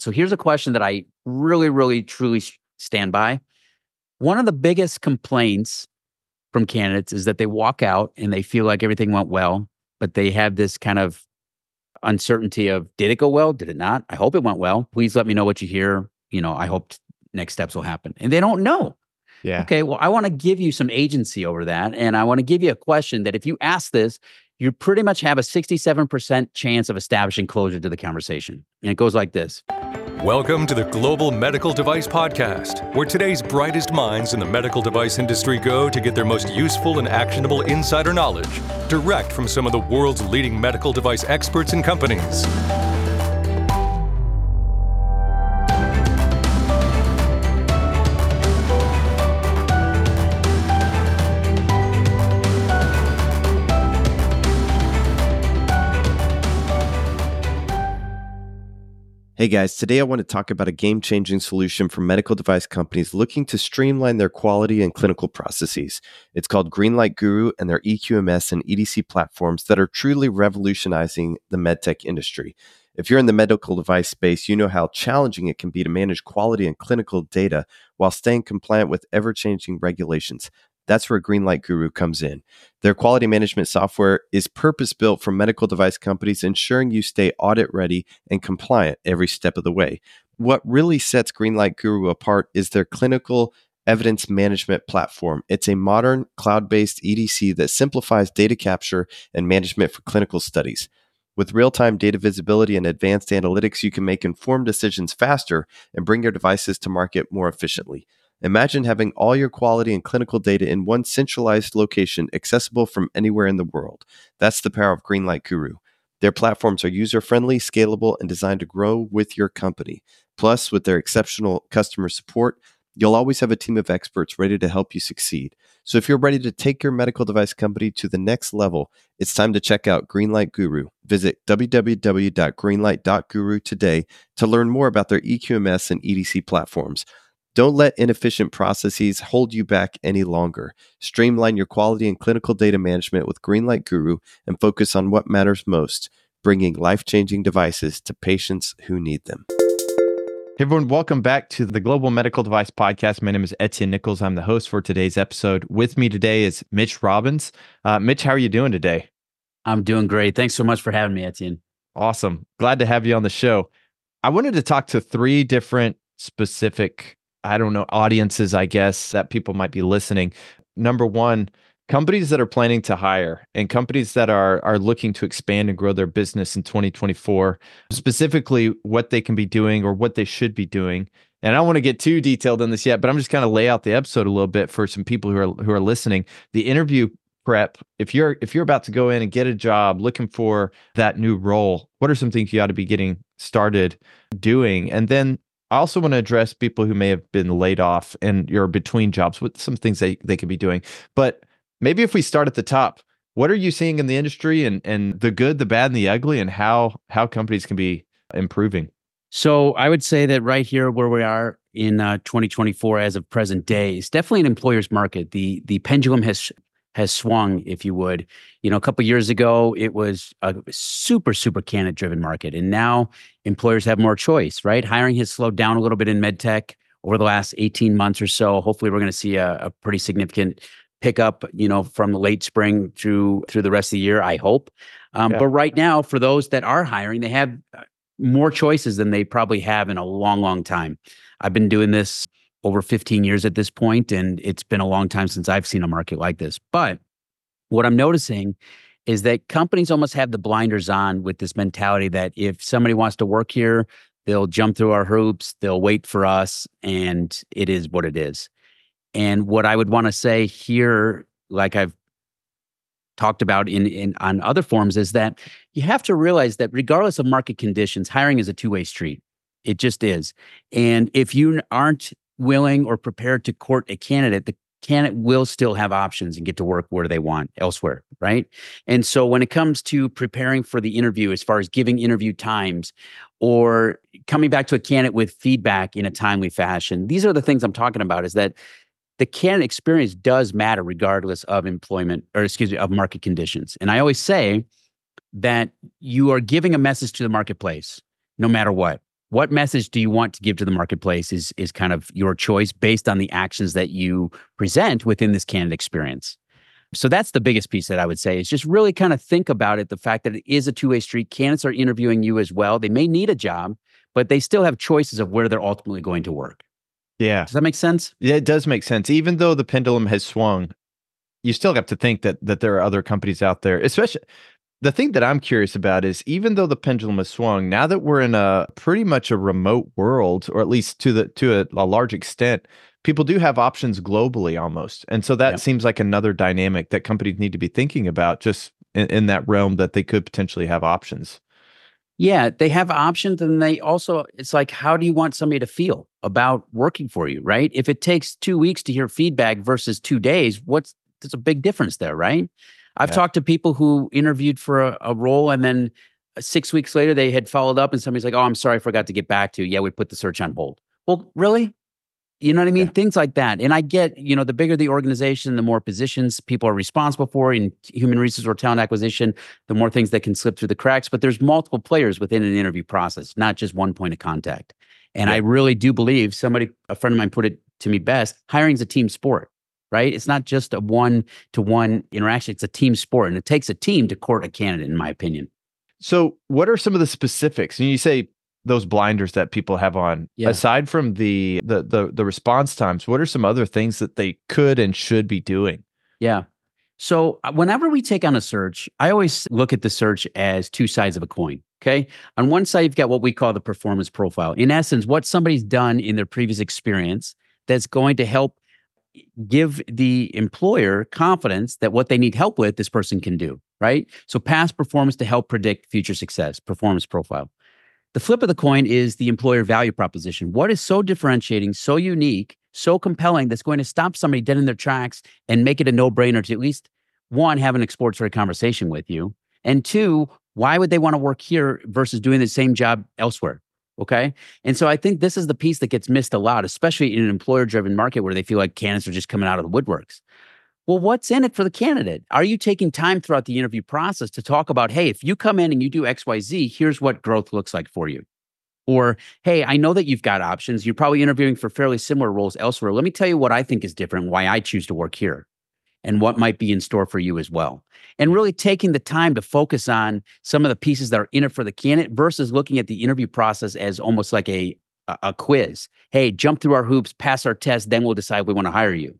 So here's a question that I really, really, truly stand by. One of the biggest complaints from candidates is that they walk out and they feel like everything went well, but they have this kind of uncertainty of, did it go well? Did it not? I hope it went well. Please let me know what you hear. I hope next steps will happen. And they don't know. Yeah. Okay, well, I want to give you some agency over that. And I want to give you a question that if you ask this, you pretty much have a 67% chance of establishing closure to the conversation. And it goes like this. Welcome to the Global Medical Device Podcast, where today's brightest minds in the medical device industry go to get their most useful and actionable insider knowledge, direct from some of the world's leading medical device experts and companies. Hey guys, today I want to talk about a game-changing solution for medical device companies looking to streamline their quality and clinical processes. It's called Greenlight Guru and their EQMS and EDC platforms that are truly revolutionizing the medtech industry. If you're in the medical device space, you know how challenging it can be to manage quality and clinical data while staying compliant with ever-changing regulations. That's where Greenlight Guru comes in. Their quality management software is purpose-built for medical device companies, ensuring you stay audit-ready and compliant every step of the way. What really sets Greenlight Guru apart is their clinical evidence management platform. It's a modern, cloud-based EDC that simplifies data capture and management for clinical studies. With real-time data visibility and advanced analytics, you can make informed decisions faster and bring your devices to market more efficiently. Imagine having all your quality and clinical data in one centralized location, accessible from anywhere in the world. That's the power of Greenlight Guru. Their platforms are user-friendly, scalable, and designed to grow with your company. Plus, with their exceptional customer support, you'll always have a team of experts ready to help you succeed. So if you're ready to take your medical device company to the next level, it's time to check out Greenlight Guru. Visit www.greenlight.guru today to learn more about their EQMS and EDC platforms. Don't let inefficient processes hold you back any longer. Streamline your quality and clinical data management with Greenlight Guru and focus on what matters most, bringing life-changing devices to patients who need them. Hey everyone, welcome back to the Global Medical Device Podcast. My name is Etienne Nichols. I'm the host for today's episode. With me today is Mitch Robbins. Mitch, how are you doing today? I'm doing great. Thanks so much for having me, Etienne. Awesome. Glad to have you on the show. I wanted to talk to three different specific audiences, I guess, that people might be listening. Number one, companies that are planning to hire and companies that are looking to expand and grow their business in 2024, specifically what they can be doing or what they should be doing. And I don't want to get too detailed on this yet, but I'm just kind of lay out the episode a little bit for some people who are listening. The interview prep, if you're about to go in and get a job looking for that new role, what are some things you ought to be getting started doing? And then I also want to address people who may have been laid off and you're between jobs with some things they could be doing. But maybe if we start at the top, what are you seeing in the industry and the good, the bad, and the ugly, and how companies can be improving? So I would say that right here where we are in 2024 as of present day is definitely an employer's market. The pendulum has swung, if you would. A couple of years ago, it was a super candidate-driven market. And now employers have more choice, right? Hiring has slowed down a little bit in medtech over the last 18 months or so. Hopefully, we're going to see a pretty significant pickup, from the late spring through the rest of the year, I hope. But right now, for those that are hiring, they have more choices than they probably have in a long time. I've been doing this over 15 years at this point, and it's been a long time since I've seen a market like this. But what I'm noticing is that companies almost have the blinders on with this mentality that if somebody wants to work here, they'll jump through our hoops, they'll wait for us, and it is what it is. And what I would want to say here, like I've talked about on other forums, is that you have to realize that regardless of market conditions, hiring is a two-way street. It just is. And if you aren't willing or prepared to court a candidate, the candidate will still have options and get to work where they want elsewhere, right? And so when it comes to preparing for the interview, as far as giving interview times or coming back to a candidate with feedback in a timely fashion, these are the things I'm talking about, is that the candidate experience does matter regardless of of market conditions. And I always say that you are giving a message to the marketplace no matter what. What message do you want to give to the marketplace is kind of your choice based on the actions that you present within this candidate experience. So that's the biggest piece that I would say is just really kind of think about it. The fact that it is a two-way street. Candidates are interviewing you as well. They may need a job, but they still have choices of where they're ultimately going to work. Yeah. Does that make sense? Yeah, it does make sense. Even though the pendulum has swung, you still have to think that there are other companies out there. Especially the thing that I'm curious about is even though the pendulum has swung, now that we're in a pretty much a remote world, or at least to a large extent, people do have options globally almost. And so that seems like another dynamic that companies need to be thinking about just in that realm, that they could potentially have options. Yeah, they have options. And they also, it's like, how do you want somebody to feel about working for you, right? If it takes 2 weeks to hear feedback versus 2 days, there's a big difference there, right? I've talked to people who interviewed for a role, and then 6 weeks later they had followed up and somebody's like, "Oh, I'm sorry, I forgot to get back to you. Yeah, we put the search on hold." Well, really? You know what I mean? Things like that. And I get, the bigger the organization, the more positions people are responsible for in human resources or talent acquisition, the more things that can slip through the cracks. But there's multiple players within an interview process, not just one point of contact. And I really do believe a friend of mine put it to me best, hiring is a team sport, right? It's not just a one-to-one interaction. It's a team sport. And it takes a team to court a candidate, in my opinion. So what are some of the specifics? And you say those blinders that people have on, aside from the response times, what are some other things that they could and should be doing? Yeah. So whenever we take on a search, I always look at the search as two sides of a coin. Okay. On one side, you've got what we call the performance profile. In essence, what somebody's done in their previous experience that's going to help give the employer confidence that what they need help with, this person can do, right? So past performance to help predict future success, performance profile. The flip of the coin is the employer value proposition. What is so differentiating, so unique, so compelling that's going to stop somebody dead in their tracks and make it a no-brainer to at least, one, have an exploratory conversation with you, and two, why would they want to work here versus doing the same job elsewhere? Okay. And so I think this is the piece that gets missed a lot, especially in an employer-driven market where they feel like candidates are just coming out of the woodworks. Well, what's in it for the candidate? Are you taking time throughout the interview process to talk about, hey, if you come in and you do XYZ, here's what growth looks like for you? Or, hey, I know that you've got options. You're probably interviewing for fairly similar roles elsewhere. Let me tell you what I think is different, why I choose to work here, and what might be in store for you as well. And really taking the time to focus on some of the pieces that are in it for the candidate versus looking at the interview process as almost like a quiz. Hey, jump through our hoops, pass our test, then we'll decide if we want to hire you.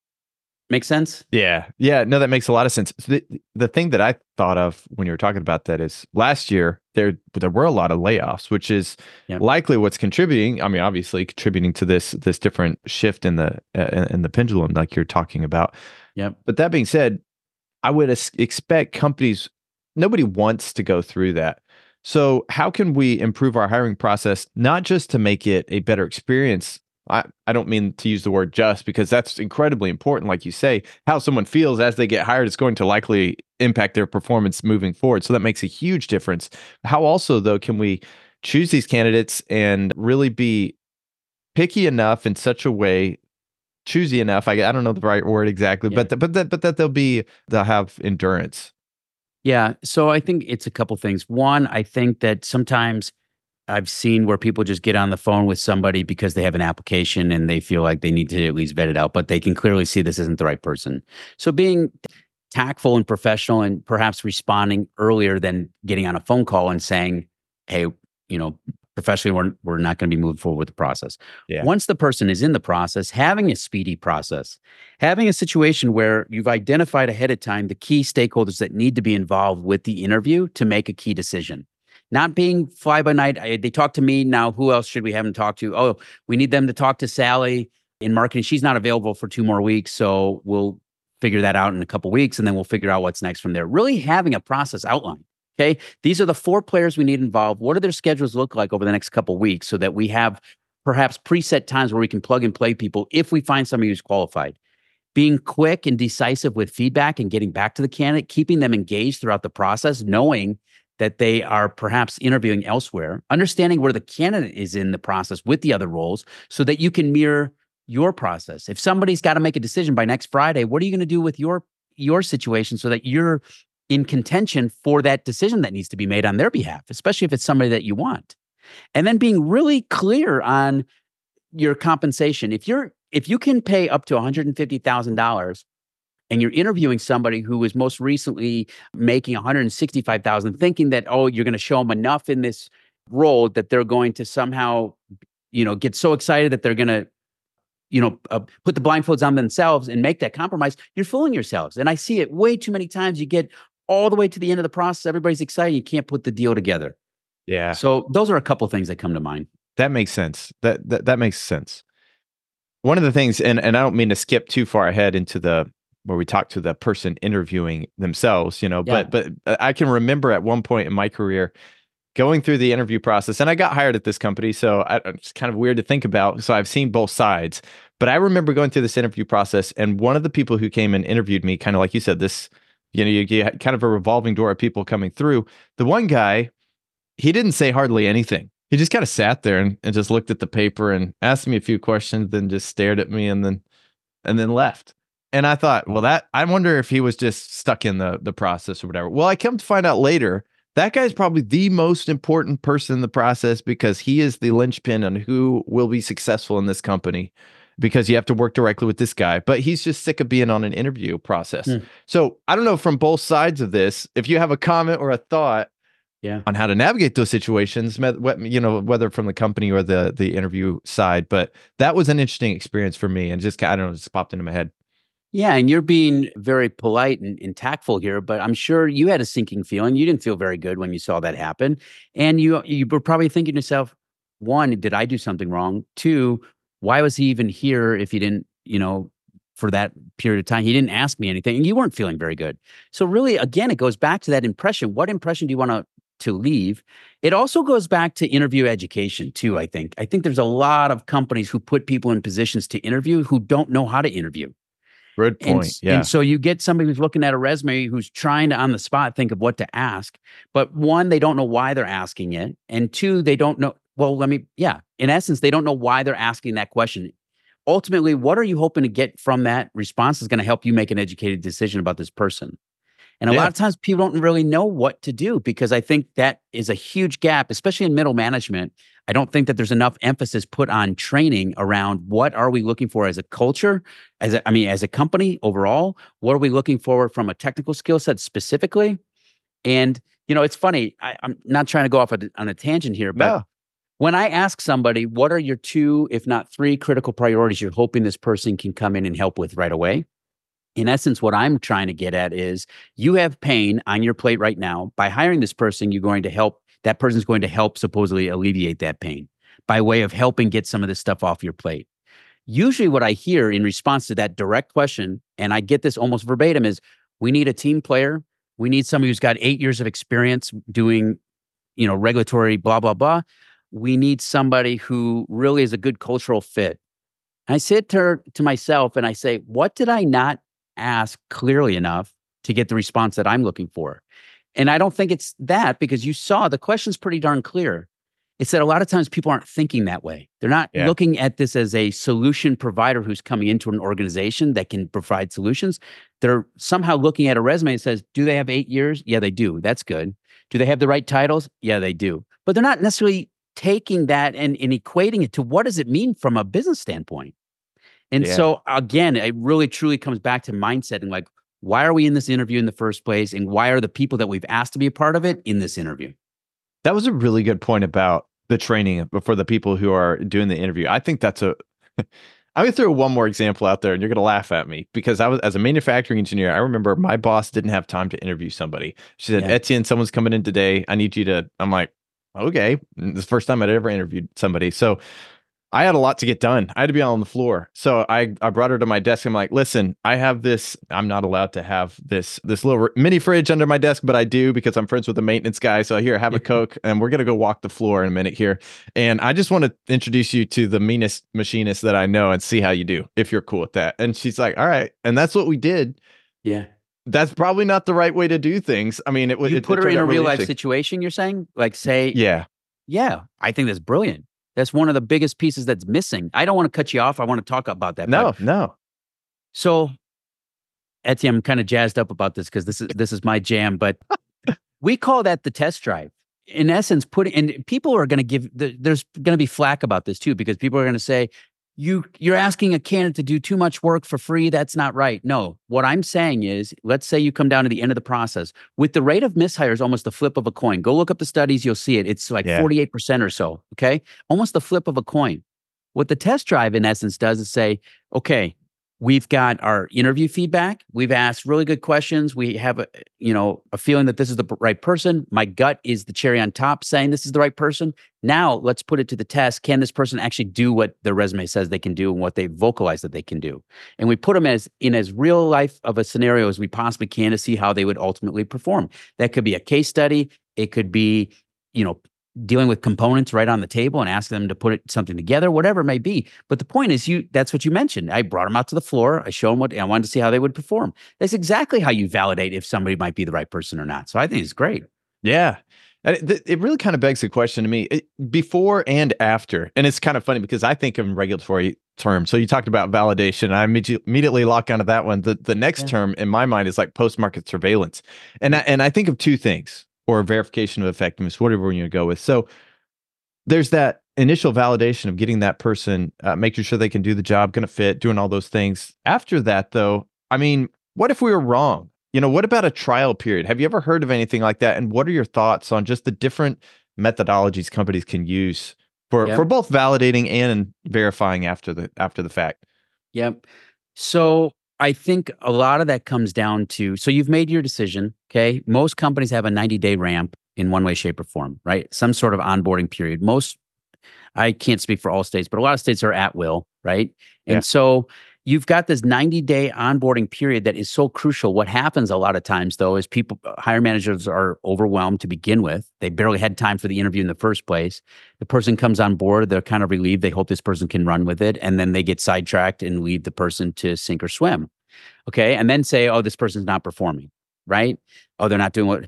Make sense? Yeah. No, that makes a lot of sense. The thing that I thought of when you were talking about that is last year there were a lot of layoffs, which is likely what's contributing. I mean, obviously contributing to this different shift in the pendulum, like you're talking about. Yep. But that being said, I would expect companies. Nobody wants to go through that. So how can we improve our hiring process, not just to make it a better experience? I don't mean to use the word just, because that's incredibly important. Like you say, how someone feels as they get hired is going to likely impact their performance moving forward. So that makes a huge difference. How also, though, can we choose these candidates and really be picky enough in such a way, choosy enough, I don't know the right word exactly, but that they'll have endurance. Yeah. So I think it's a couple things. One, I think that sometimes I've seen where people just get on the phone with somebody because they have an application and they feel like they need to at least vet it out, but they can clearly see this isn't the right person. So being tactful and professional and perhaps responding earlier than getting on a phone call and saying, hey, professionally, we're not going to be moving forward with the process. Yeah. Once the person is in the process, having a speedy process, having a situation where you've identified ahead of time the key stakeholders that need to be involved with the interview to make a key decision. Not being fly by night. They talk to me now. Who else should we have them talk to? Oh, we need them to talk to Sally in marketing. She's not available for 2 more weeks. So we'll figure that out in a couple of weeks. And then we'll figure out what's next from there. Really having a process outline. Okay. These are the 4 players we need involved. What do their schedules look like over the next couple of weeks so that we have perhaps preset times where we can plug and play people if we find somebody who's qualified? Being quick and decisive with feedback and getting back to the candidate, keeping them engaged throughout the process, knowing that they are perhaps interviewing elsewhere, understanding where the candidate is in the process with the other roles so that you can mirror your process. If somebody's got to make a decision by next Friday, what are you going to do with your situation so that you're in contention for that decision that needs to be made on their behalf, especially if it's somebody that you want? And then being really clear on your compensation. If you can pay up to $150,000 and you're interviewing somebody who was most recently making $165,000, thinking that, oh, you're going to show them enough in this role that they're going to somehow, get so excited that they're going to, put the blindfolds on themselves and make that compromise, you're fooling yourselves. And I see it way too many times. You get all the way to the end of the process. Everybody's excited. You can't put the deal together. Yeah. So those are a couple of things that come to mind. That makes sense. That makes sense. One of the things, and I don't mean to skip too far ahead into where we talk to the person interviewing themselves, but I can remember at one point in my career going through the interview process, and I got hired at this company, so it's kind of weird to think about. So I've seen both sides, but I remember going through this interview process, and one of the people who came and interviewed me, kind of like you said, this, you had kind of a revolving door of people coming through. The one guy, he didn't say hardly anything. He just kind of sat there and just looked at the paper and asked me a few questions, then just stared at me and then left. And I thought, well, I wonder if he was just stuck in the process or whatever. Well, I come to find out later, that guy is probably the most important person in the process because he is the linchpin on who will be successful in this company, because you have to work directly with this guy, but he's just sick of being on an interview process. So I don't know, from both sides of this, if you have a comment or a thought on how to navigate those situations, whether from the company or the interview side. But that was an interesting experience for me, and just, I don't know, just popped into my head. Yeah, and you're being very polite and tactful here, but I'm sure you had a sinking feeling. You didn't feel very good when you saw that happen. And you were probably thinking to yourself, one, did I do something wrong? Two, why was he even here if he didn't, for that period of time, he didn't ask me anything, and you weren't feeling very good. So really, again, it goes back to that impression. What impression do you want to leave? It also goes back to interview education too, I think. I think there's a lot of companies who put people in positions to interview who don't know how to interview. Good point. And so you get somebody who's looking at a resume who's trying to on the spot think of what to ask, but one, they don't know why they're asking it, and two, they don't know. Well, in essence, they don't know why they're asking that question. Ultimately, what are you hoping to get from that response is going to help you make an educated decision about this person. And a lot of times people don't really know what to do, because I think that is a huge gap, especially in middle management. I don't think that there's enough emphasis put on training around what are we looking for as a culture, as a company overall. What are we looking for from a technical skill set specifically? And, it's funny. I'm not trying to go off on a tangent here, but when I ask somebody, what are your 2, if not 3 critical priorities you're hoping this person can come in and help with right away? In essence, what I'm trying to get at is you have pain on your plate right now. By hiring this person, that person's going to help supposedly alleviate that pain by way of helping get some of this stuff off your plate. Usually what I hear in response to that direct question, and I get this almost verbatim, is we need a team player. We need somebody who's got 8 years of experience doing, regulatory blah, blah, blah. We need somebody who really is a good cultural fit. And I sit to myself and I say, what did I not ask clearly enough to get the response that I'm looking for? And I don't think it's that, because you saw the question's pretty darn clear. It's that a lot of times people aren't thinking that way. They're not looking at this as a solution provider who's coming into an organization that can provide solutions. They're somehow looking at a resume that says, do they have 8 years? Yeah, they do. That's good. Do they have the right titles? Yeah, they do. But they're not necessarily taking that and equating it to what does it mean from a business standpoint. And so again, it really truly comes back to mindset and why are we in this interview in the first place? And why are the people that we've asked to be a part of it in this interview? That was a really good point about the training for the people who are doing the interview. I think that's I'm going to throw one more example out there, and you're going to laugh at me, because as a manufacturing engineer, I remember my boss didn't have time to interview somebody. She said, Etienne, someone's coming in today. I need you to, I'm like, okay. This is the first time I'd ever interviewed somebody. So I had a lot to get done. I had to be on the floor. So I brought her to my desk. I'm like, listen, I have this, I'm not allowed to have this little mini fridge under my desk, but I do because I'm friends with the maintenance guy. So here, have a Coke, and we're going to go walk the floor in a minute here. And I just want to introduce you to the meanest machinist that I know and see how you do, if you're cool with that. And she's like, all right. And that's what we did. Yeah. That's probably not the right way to do things. I mean, You put her in a real life situation, you're saying? Yeah, I think that's brilliant. That's one of the biggest pieces that's missing. I don't want to cut you off. I want to talk about that. No. So, Etienne, I'm kind of jazzed up about this because this is my jam. But we call that the test drive. in essence, and people are going to there's going to be flack about this too, because people are going to say, you're asking a candidate to do too much work for free. That's not right. No, what I'm saying is, let's say you come down to the end of the process with the rate of mishires, almost the flip of a coin. Go look up the studies. You'll see it. It's like 48% or so. Okay. Almost the flip of a coin. What the test drive in essence does is say, okay, we've got our interview feedback. We've asked really good questions. We have a feeling that this is the right person. My gut is the cherry on top saying this is the right person. Now let's put it to the test. Can this person actually do what their resume says they can do and what they vocalize that they can do? And we put them as real life of a scenario as we possibly can to see how they would ultimately perform. That could be a case study. It could be, dealing with components right on the table and ask them to put something together, whatever it may be. But the point is, that's what you mentioned. I brought them out to the floor. I showed them I wanted to see how they would perform. That's exactly how you validate if somebody might be the right person or not. So I think it's great. Yeah. It really kind of begs the question to me, before and after. And it's kind of funny because I think in regulatory terms. So you talked about validation. I immediately lock onto that one. The next term in my mind is like post-market surveillance. And I think of two things. Or verification of effectiveness, whatever we're going to go with. So there's that initial validation of getting that person, making sure they can do the job, going to fit, doing all those things. After that, though, I mean, what if we were wrong? What about a trial period? Have you ever heard of anything like that? And what are your thoughts on just the different methodologies companies can use for both validating and verifying after the fact? Yep. So I think a lot of that comes down to, so you've made your decision, okay? Most companies have a 90-day ramp in one way, shape, or form, right? Some sort of onboarding period. I can't speak for all states, but a lot of states are at will, right? And so you've got this 90-day onboarding period that is so crucial. What happens a lot of times, though, is hiring managers are overwhelmed to begin with. They barely had time for the interview in the first place. The person comes on board, they're kind of relieved. They hope this person can run with it. And then they get sidetracked and leave the person to sink or swim. Okay. And then say, oh, this person's not performing, right? Oh, they're not doing what,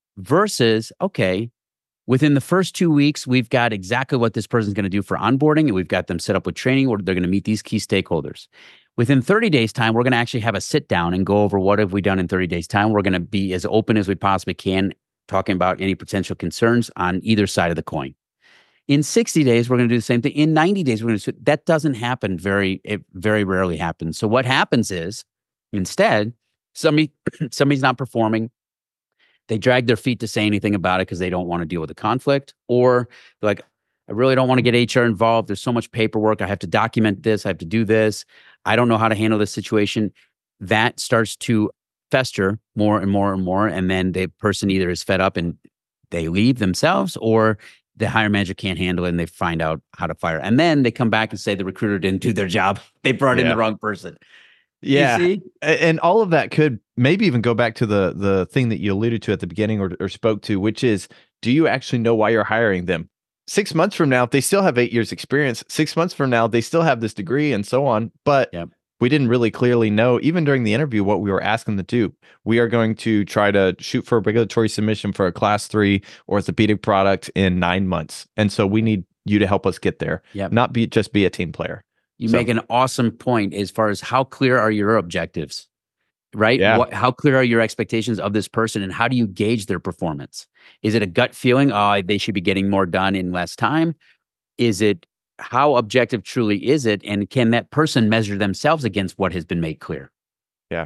versus, okay, within the first 2 weeks, we've got exactly what this person's going to do for onboarding, and we've got them set up with training where they're going to meet these key stakeholders. Within 30 days time, we're going to actually have a sit down and go over what have we done in 30 days time. We're going to be as open as we possibly can, talking about any potential concerns on either side of the coin. In 60 days, we're going to do the same thing. In 90 days, we're going to do that. Doesn't happen it very rarely happens. So what happens is, instead, somebody's not performing. They drag their feet to say anything about it because they don't want to deal with the conflict, or they're like, I really don't want to get HR involved. There's so much paperwork. I have to document this. I have to do this. I don't know how to handle this situation. That starts to fester more and more and more. And then the person either is fed up and they leave themselves, or the hiring manager can't handle it and they find out how to fire. And then they come back and say the recruiter didn't do their job. They brought in the wrong person. Yeah. And all of that could maybe even go back to the thing that you alluded to at the beginning or spoke to, which is, do you actually know why you're hiring them? 6 months from now, they still have 8 years experience. 6 months from now, they still have this degree and so on. But we didn't really clearly know, even during the interview, what we were asking them to do. We are going to try to shoot for a regulatory submission for a class 3 orthopedic product in 9 months. And so we need you to help us get there, not just be a team player. You make an awesome point as far as how clear are your objectives, right? Yeah. How clear are your expectations of this person, and how do you gauge their performance? Is it a gut feeling, they should be getting more done in less time? Is it, how objective truly is it? And can that person measure themselves against what has been made clear? Yeah.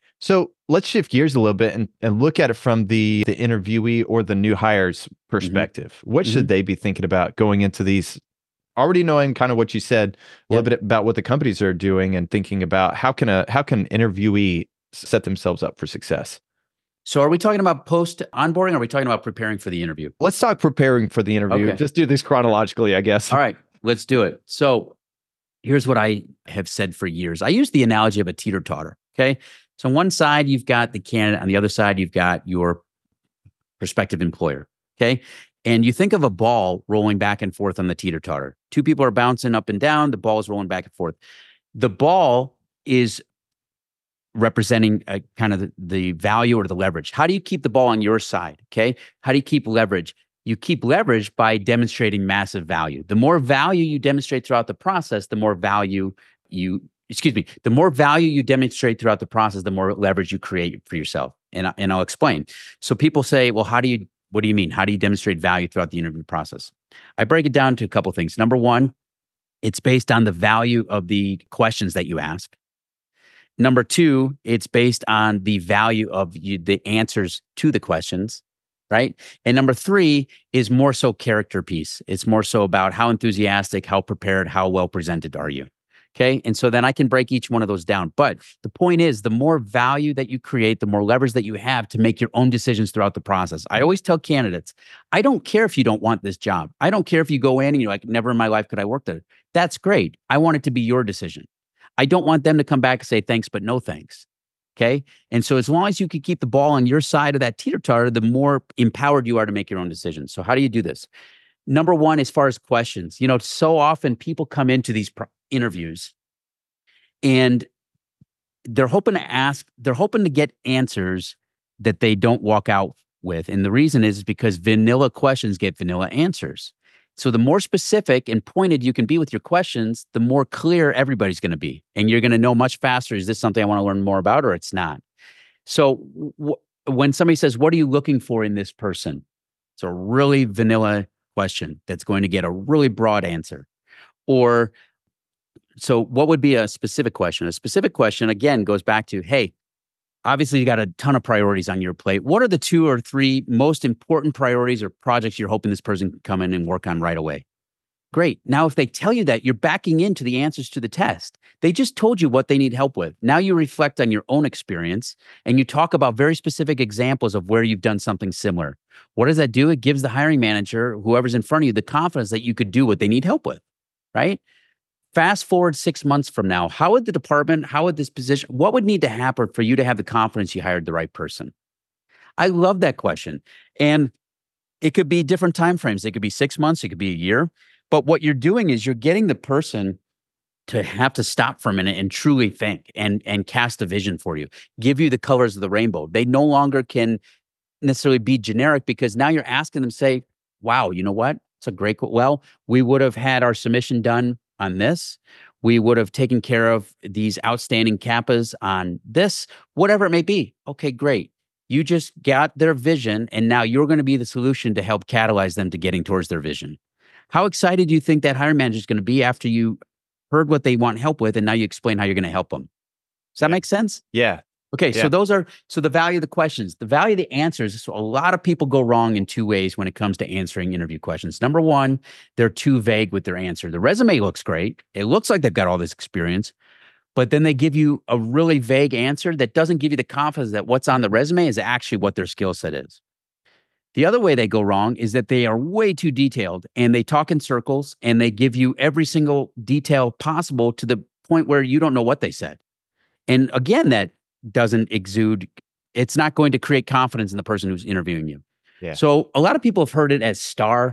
So let's shift gears a little bit and look at it from the interviewee or the new hire's perspective. Mm-hmm. What should they be thinking about going into these, already knowing kind of what you said, a little bit about what the companies are doing, and thinking about how can interviewee set themselves up for success? So are we talking about post onboarding, or are we talking about preparing for the interview? Let's talk preparing for the interview. Okay. Just do this chronologically, I guess. All right, let's do it. So here's what I have said for years. I use the analogy of a teeter-totter, okay? So on one side, you've got the candidate. On the other side, you've got your prospective employer, okay? And you think of a ball rolling back and forth on the teeter-totter. Two people are bouncing up and down. The ball is rolling back and forth. The ball is representing kind of the value or the leverage. How do you keep the ball on your side? Okay. You keep leverage by demonstrating massive value. The more value you demonstrate throughout the process, the more value you demonstrate throughout the process, the more leverage you create for yourself. And I'll explain. So people say, well, how do you What do you mean? How do you demonstrate value throughout the interview process? I break it down to a couple things. Number one, it's based on the value of the questions that you ask. Number two, it's based on the value of the answers to the questions, right? And number three is more so character piece. It's more so about how enthusiastic, how prepared, how well presented are you? Okay. And so then I can break each one of those down. But the point is, the more value that you create, the more leverage that you have to make your own decisions throughout the process. I always tell candidates, I don't care if you don't want this job. I don't care if you go in and you're like, never in my life could I work there. That's great. I want it to be your decision. I don't want them to come back and say thanks, but no thanks. Okay. And so as long as you can keep the ball on your side of that teeter-totter, the more empowered you are to make your own decisions. So how do you do this? Number one, as far as questions, so often people come into these interviews and they're hoping to get answers that they don't walk out with. And the reason is because vanilla questions get vanilla answers. So the more specific and pointed you can be with your questions, the more clear everybody's going to be. And you're going to know much faster, is this something I want to learn more about or it's not? So when somebody says, what are you looking for in this person? It's a really vanilla question that's going to get a really broad answer. Or, so what would be a specific question? A specific question, again, goes back to, hey, obviously you got a ton of priorities on your plate. What are the 2 or 3 most important priorities or projects you're hoping this person can come in and work on right away? Great. Now, if they tell you that, you're backing into the answers to the test. They just told you what they need help with. Now you reflect on your own experience and you talk about very specific examples of where you've done something similar. What does that do? It gives the hiring manager, whoever's in front of you, the confidence that you could do what they need help with, right? Fast forward 6 months from now, how would the department, how would this position, what would need to happen for you to have the confidence you hired the right person? I love that question. And it could be different timeframes. It could be 6 months, it could be a year. But what you're doing is you're getting the person to have to stop for a minute and truly think and cast a vision for you, give you the colors of the rainbow. They no longer can necessarily be generic because now you're asking them, say, wow, you know what? It's a great, well, we would have had our submission done on this. We would have taken care of these outstanding CAPAs on this, whatever it may be. Okay, great. You just got their vision, and now you're going to be the solution to help catalyze them to getting towards their vision. How excited do you think that hiring manager is going to be after you heard what they want help with, and now you explain how you're going to help them? Does that make sense? Yeah. Okay, Yeah. So the value of the questions, the value of the answers. So a lot of people go wrong in 2 ways when it comes to answering interview questions. Number one, they're too vague with their answer. The resume looks great. It looks like they've got all this experience, but then they give you a really vague answer that doesn't give you the confidence that what's on the resume is actually what their skill set is. The other way they go wrong is that they are way too detailed and they talk in circles and they give you every single detail possible to the point where you don't know what they said. And again, that doesn't exude, it's not going to create confidence in the person who's interviewing you. Yeah. So a lot of people have heard it as STAR.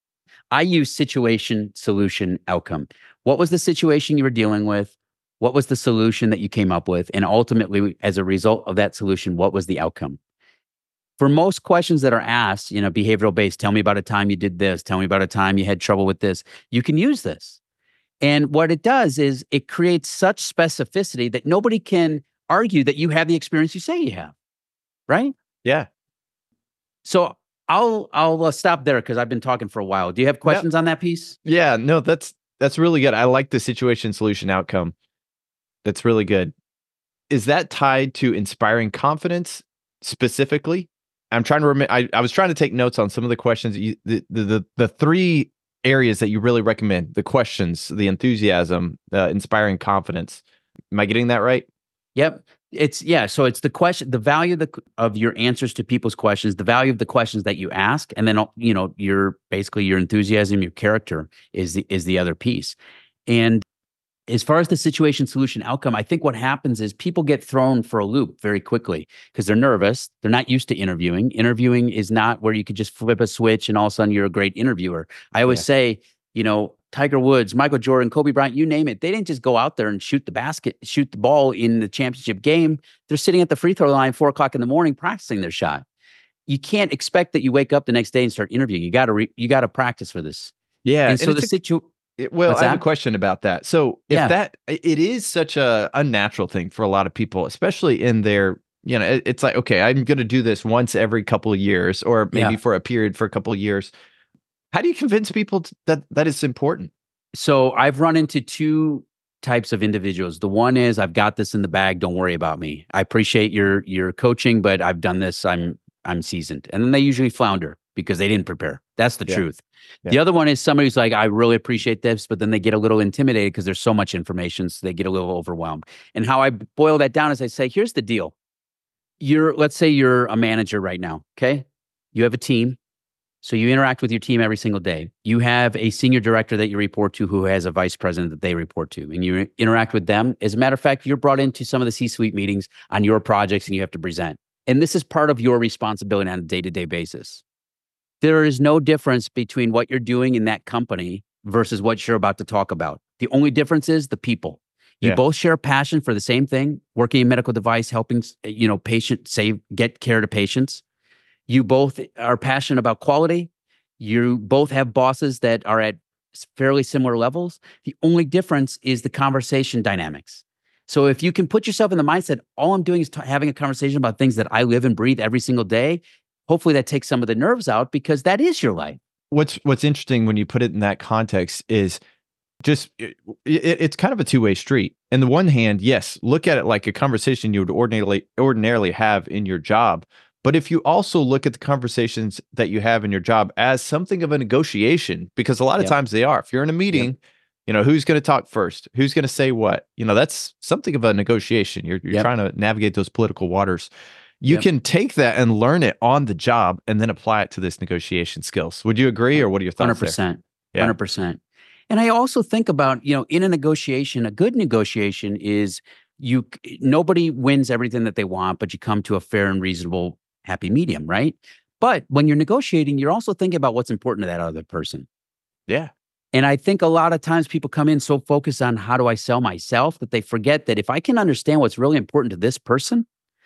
I use situation, solution, outcome. What was the situation you were dealing with? What was the solution that you came up with? And ultimately, as a result of that solution, what was the outcome? For most questions that are asked, behavioral based, tell me about a time you did this, tell me about a time you had trouble with this, you can use this. And what it does is it creates such specificity that nobody can argue that you have the experience you say you have, right? Yeah. So I'll stop there because I've been talking for a while. Do you have questions on that piece? Yeah, no, that's really good. I like the situation, solution, outcome. That's really good. Is that tied to inspiring confidence specifically? I'm trying to remember. I was trying to take notes on some of the questions. The 3 areas that you really recommend: the questions, the enthusiasm, inspiring confidence. Am I getting that right? Yep. So it's the question, the value of your answers to people's questions, the value of the questions that you ask, and then your enthusiasm, your character is the other piece. And as far as the situation, solution, outcome, I think what happens is people get thrown for a loop very quickly because they're nervous. They're not used to interviewing. Interviewing is not where you could just flip a switch and all of a sudden you're a great interviewer. I always say, Tiger Woods, Michael Jordan, Kobe Bryant, you name it. They didn't just go out there and shoot the ball in the championship game. They're sitting at the free throw line 4:00 in the morning practicing their shot. You can't expect that you wake up the next day and start interviewing. You got to practice for this. Yeah. And so the situation. Well, I have a question about that. So if it is such a unnatural thing for a lot of people, especially in their It's like, okay, I'm going to do this once every couple of years, or maybe Yeah. for a period for a couple of years. How do you convince people that it's important? So I've run into two types of individuals. The one is, I've got this in the bag. Don't worry about me. I appreciate your coaching, but I've done this. I'm seasoned. And then they usually flounder because they didn't prepare. That's the Yeah. truth. Yeah. The other one is somebody who's like, I really appreciate this, but then they get a little intimidated because there's so much information. So they get a little overwhelmed. And how I boil that down is I say, here's the deal. Let's say you're a manager right now. Okay. You have a team. So you interact with your team every single day. You have a senior director that you report to who has a vice president that they report to, and you interact with them. As a matter of fact, you're brought into some of the C-suite meetings on your projects and you have to present. And this is part of your responsibility on a day-to-day basis. There is no difference between what you're doing in that company versus what you're about to talk about. The only difference is the people. You Yeah. both share a passion for the same thing, working in medical device, helping, get care to patients. You both are passionate about quality. You both have bosses that are at fairly similar levels. The only difference is the conversation dynamics. So if you can put yourself in the mindset, all I'm doing is having a conversation about things that I live and breathe every single day, hopefully that takes some of the nerves out because that is your life. What's interesting when you put it in that context is just it's kind of a two-way street. On the one hand, yes, look at it like a conversation you would ordinarily have in your job. But if you also look at the conversations that you have in your job as something of a negotiation, because a lot of Yep. times they are. If you're in a meeting, who's going to talk first? Who's going to say what? That's something of a negotiation. You're Yep. trying to navigate those political waters. You Yep. can take that and learn it on the job and then apply it to this negotiation skills. Would you agree, or what are your thoughts 100%. there? 100%. And I also think about, in a negotiation, a good negotiation is nobody wins everything that they want, but you come to a fair and reasonable happy medium, right? But when you're negotiating, you're also thinking about what's important to that other person. Yeah. And I think a lot of times people come in so focused on how do I sell myself that they forget that if I can understand what's really important to this person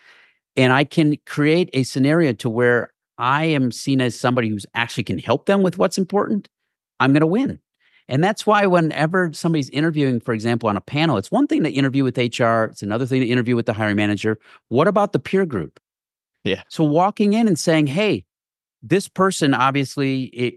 and I can create a scenario to where I am seen as somebody who's actually can help them with what's important, I'm going to win. And that's why whenever somebody's interviewing, for example, on a panel, it's one thing to interview with HR. It's another thing to interview with the hiring manager. What about the peer group? Yeah. So walking in and saying, hey, this person, obviously,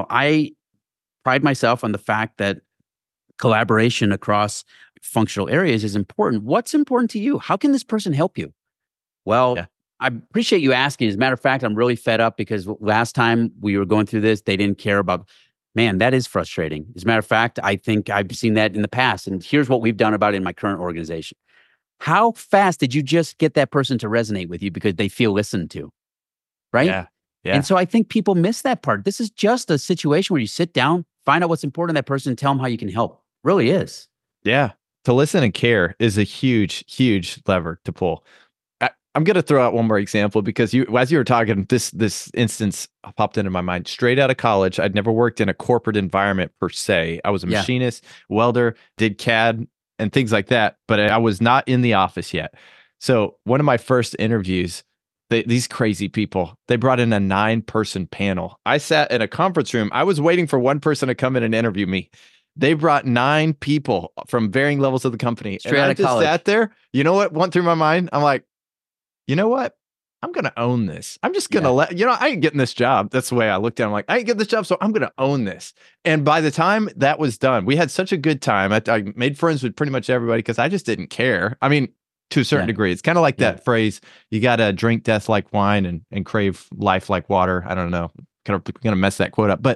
I pride myself on the fact that collaboration across functional areas is important. What's important to you? How can this person help you? Well, Yeah. I appreciate you asking. As a matter of fact, I'm really fed up because last time we were going through this, they didn't care about, man, that is frustrating. As a matter of fact, I think I've seen that in the past. And here's what we've done about it in my current organization. How fast did you just get that person to resonate with you because they feel listened to? Right? Yeah. Yeah. And so I think people miss that part. This is just a situation where you sit down, find out what's important to that person, and tell them how you can help. Really is. Yeah. To listen and care is a huge, huge lever to pull. I'm going to throw out one more example because as you were talking, this instance popped into my mind. Straight out of college, I'd never worked in a corporate environment per se. I was a machinist, welder, did CAD and things like that, but I was not in the office yet. So one of my first interviews, these crazy people, they brought in a 9-person panel. I sat in a conference room. I was waiting for one person to come in and interview me. They brought 9 people from varying levels of the company. Straight out of just college. sat there. You know what went through my mind? I'm like, you know what? I'm going to own this. I'm just going to I ain't getting this job. That's the way I looked at it. I'm like, I ain't getting this job, so I'm going to own this. And by the time that was done, we had such a good time. I made friends with pretty much everybody because I just didn't care. I mean, to a certain degree. It's kind of like that phrase, you got to drink death like wine and crave life like water. I don't know. Kind of going to mess that quote up. But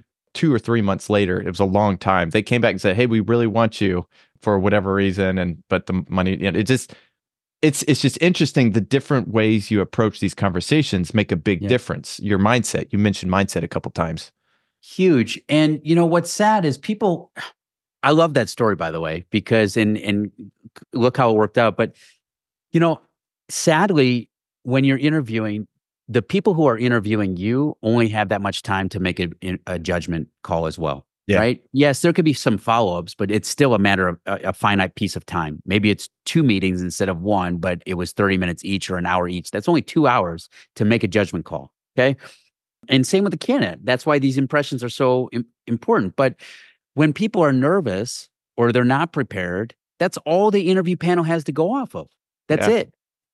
2 or 3 months later, it was a long time. They came back and said, hey, we really want you for whatever reason. But the money, it's just interesting. The different ways you approach these conversations make a big difference. Your mindset, you mentioned mindset a couple times. Huge. And what's sad is people, I love that story, by the way, because and look how it worked out. But, sadly, when you're interviewing, the people who are interviewing you only have that much time to make a judgment call as well. Yeah. Right? Yes, there could be some follow-ups, but it's still a matter of a finite piece of time. Maybe it's 2 meetings instead of 1, but it was 30 minutes each or an hour each. That's only 2 hours to make a judgment call. Okay. And same with the candidate. That's why these impressions are so important. But when people are nervous or they're not prepared, that's all the interview panel has to go off of. That's it.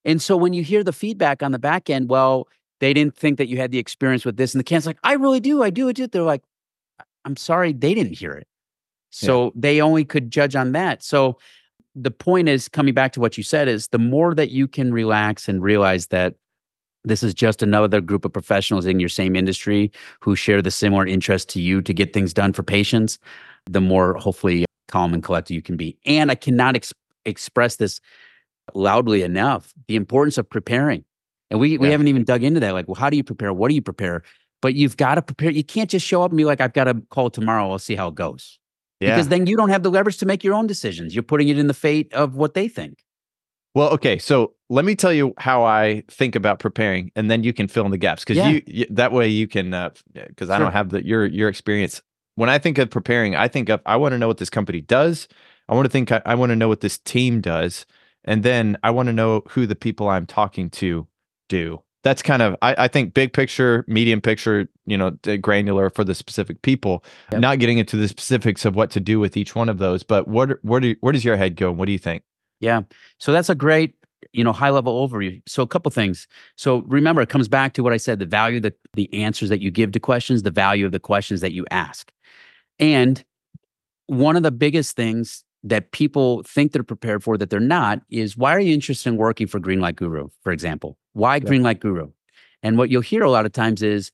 And so when you hear the feedback on the back end, well, they didn't think that you had the experience with this. And the candidate's like, I really do. I do. I do. They're like, I'm sorry, they didn't hear it. So they only could judge on that. So the point is, coming back to what you said, is the more that you can relax and realize that this is just another group of professionals in your same industry who share the similar interest to you to get things done for patients, the more hopefully calm and collected you can be. And I cannot express this loudly enough, the importance of preparing. And we haven't even dug into that. Like, well, how do you prepare? What do you prepare? But you've got to prepare. You can't just show up and be like, I've got a call tomorrow. I'll see how it goes. Yeah. Because then you don't have the leverage to make your own decisions. You're putting it in the fate of what they think. Well, okay. So let me tell you how I think about preparing, and then you can fill in the gaps, because you that way you can, because I don't have your experience. When I think of preparing, I think of, I want to know what this company does. I want to know what this team does. And then I want to know who the people I'm talking to do. That's kind of, I think, big picture, medium picture, granular for the specific people, not getting into the specifics of what to do with each one of those. But where does your head go? What do you think? Yeah. So that's a great, high level overview. So a couple things. So remember, it comes back to what I said, the value that the answers that you give to questions, the value of the questions that you ask. And one of the biggest things that people think they're prepared for that they're not is, why are you interested in working for Greenlight Guru, for example? Why Greenlight Guru? And what you'll hear a lot of times is,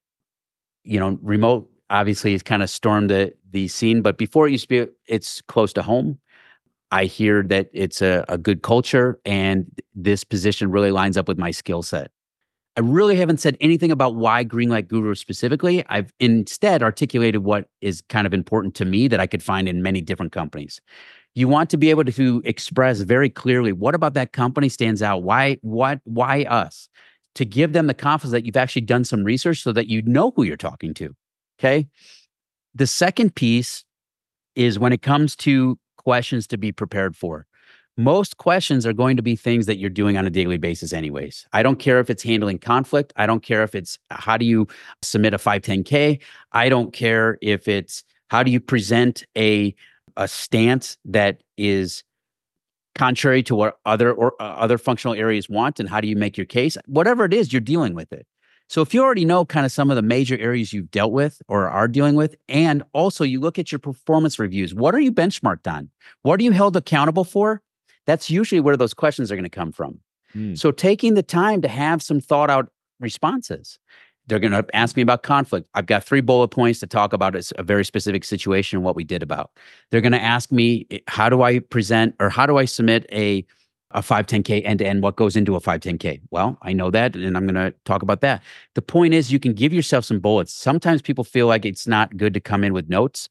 remote obviously has kind of stormed the scene, but before it used to be, it's close to home. I hear that it's a good culture, and this position really lines up with my skill set. I really haven't said anything about why Greenlight Guru specifically. I've instead articulated what is kind of important to me that I could find in many different companies. You want to be able to express very clearly what about that company stands out. Why us? To give them the confidence that you've actually done some research so that you know who you're talking to. Okay. The second piece is when it comes to questions to be prepared for. Most questions are going to be things that you're doing on a daily basis anyways. I don't care if it's handling conflict. I don't care if it's how do you submit a 510K. I don't care if it's how do you present a stance that is contrary to what other functional areas want, and how do you make your case? Whatever it is, you're dealing with it. So if you already know kind of some of the major areas you've dealt with or are dealing with, and also you look at your performance reviews, what are you benchmarked on? What are you held accountable for? That's usually where those questions are going to come from. So taking the time to have some thought out responses. They're going to ask me about conflict. I've got 3 bullet points to talk about a very specific situation and what we did about. They're going to ask me, how do I present or how do I submit a 510K end-to-end? What goes into a 510K? Well, I know that, and I'm going to talk about that. The point is, you can give yourself some bullets. Sometimes people feel like it's not good to come in with notes.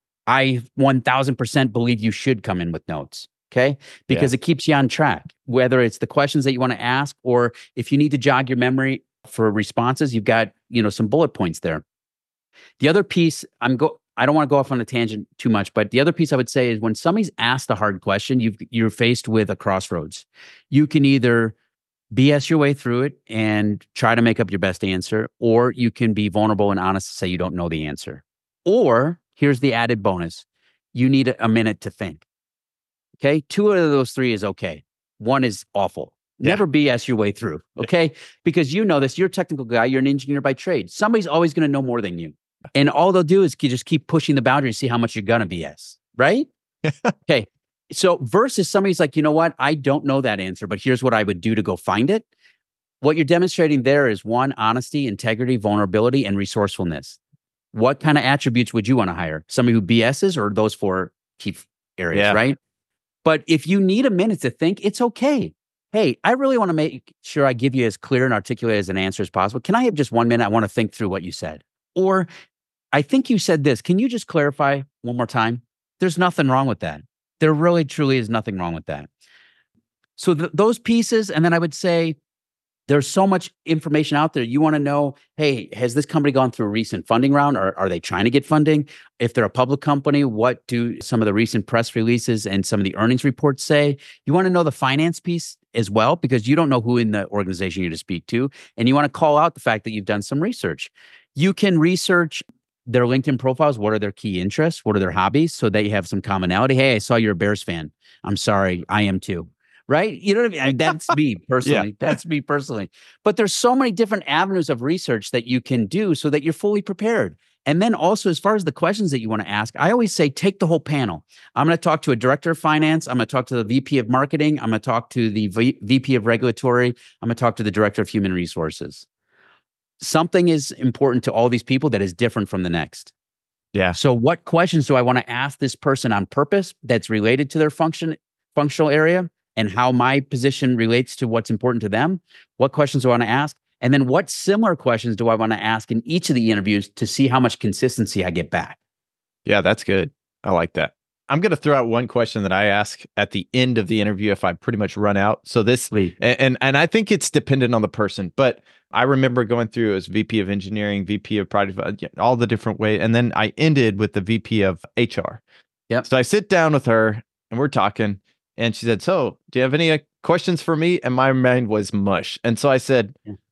I 1000% believe you should come in with notes. Okay. Because it keeps you on track, whether it's the questions that you want to ask, or if you need to jog your memory for responses, you've got, some bullet points there. The other piece, I don't want to go off on a tangent too much, but the other piece I would say is when somebody's asked a hard question, you're faced with a crossroads. You can either BS your way through it and try to make up your best answer, or you can be vulnerable and honest to say you don't know the answer. Or here's the added bonus. You need a minute to think. Okay. 2 out of those 3 is okay. 1 is awful. Never BS your way through. Okay. Because you know this, you're a technical guy. You're an engineer by trade. Somebody's always going to know more than you. And all they'll do is just keep pushing the boundary and see how much you're going to BS. Right? Okay. So versus somebody's like, you know what? I don't know that answer, but here's what I would do to go find it. What you're demonstrating there is 1, honesty, integrity, vulnerability, and resourcefulness. What kind of attributes would you want to hire? Somebody who BSs or those 4 key areas, right? But if you need a minute to think, it's okay. Hey, I really want to make sure I give you as clear and articulate as an answer as possible. Can I have just 1 minute? I want to think through what you said. Or I think you said this. Can you just clarify one more time? There's nothing wrong with that. There really, truly is nothing wrong with that. So those pieces, and then I would say, there's so much information out there. You want to know, hey, has this company gone through a recent funding round, or are they trying to get funding? If they're a public company, what do some of the recent press releases and some of the earnings reports say? You want to know the finance piece as well, because you don't know who in the organization you're to speak to. And you want to call out the fact that you've done some research. You can research their LinkedIn profiles. What are their key interests? What are their hobbies? So that you have some commonality. Hey, I saw you're a Bears fan. I'm sorry, I am too. right? You know what I mean? That's me personally. Yeah. That's me personally. But there's so many different avenues of research that you can do so that you're fully prepared. And then also, as far as the questions that you want to ask, I always say take the whole panel. I'm going to talk to a director of finance. I'm going to talk to the VP of marketing. I'm going to talk to the VP of regulatory. I'm going to talk to the director of human resources. Something is important to all these people that is different from the next. Yeah. So what questions do I want to ask this person on purpose that's related to their functional area and how my position relates to what's important to them? What questions do I want to ask? And then what similar questions do I want to ask in each of the interviews to see how much consistency I get back? Yeah, that's good. I like that. I'm going to throw out one question that I ask at the end of the interview if I pretty much run out. So this, and I think it's dependent on the person, but I remember going through as VP of engineering, VP of product, all the different ways. And then I ended with the VP of HR. Yep. So I sit down with her and we're talking and she said, so do you have any questions for me? And my mind was mush. And so I said,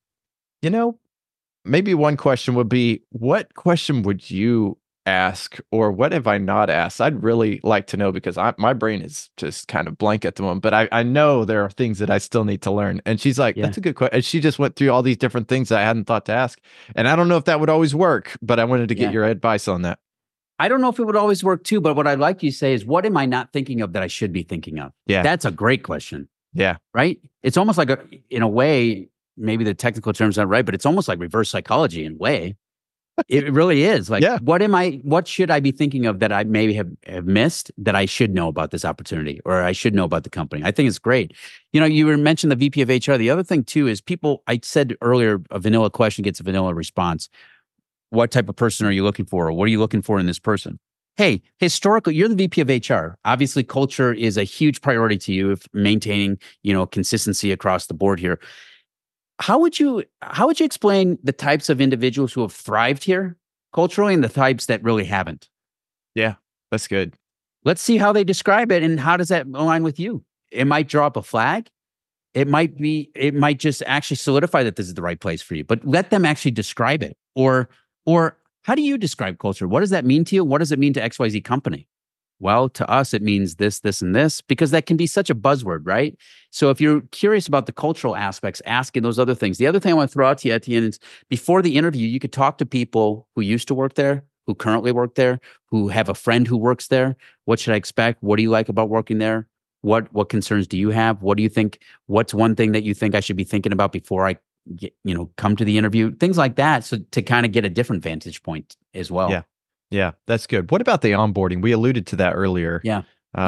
maybe one question would be, what question would you ask, or what have I not asked? I'd really like to know, because my brain is just kind of blank at the moment, but I know there are things that I still need to learn. And she's like, that's a good question. And she just went through all these different things that I hadn't thought to ask. And I don't know if that would always work, but I wanted to get your advice on that. I don't know if it would always work too, but what I'd like you to say is, what am I not thinking of that I should be thinking of? Yeah. That's a great question. Yeah. Right? It's almost like, in a way, maybe the technical term's not right, but it's almost like reverse psychology in a way. It really is. Like, what should I be thinking of that I maybe have missed that I should know about this opportunity, or I should know about the company? I think it's great. You were mentioned the VP of HR. The other thing too is I said earlier, a vanilla question gets a vanilla response. What type of person are you looking for? Or what are you looking for in this person? Hey, historically, you're the VP of HR. Obviously, culture is a huge priority to you, if maintaining, consistency across the board here. How would you explain the types of individuals who have thrived here culturally and the types that really haven't? Yeah, that's good. Let's see how they describe it, and how does that align with you? It might draw up a flag. It might just actually solidify that this is the right place for you, but let them actually describe it. Or how do you describe culture? What does that mean to you? What does it mean to XYZ company? Well, to us, it means this, this, and this, because that can be such a buzzword, right? So if you're curious about the cultural aspects, asking those other things. The other thing I want to throw out to you at the end is, before the interview, you could talk to people who used to work there, who currently work there, who have a friend who works there. What should I expect? What do you like about working there? What concerns do you have? What do you think? What's one thing that you think I should be thinking about before I come to the interview? Things like that. So to kind of get a different vantage point as well. Yeah. Yeah, that's good. What about the onboarding? We alluded to that earlier. Yeah.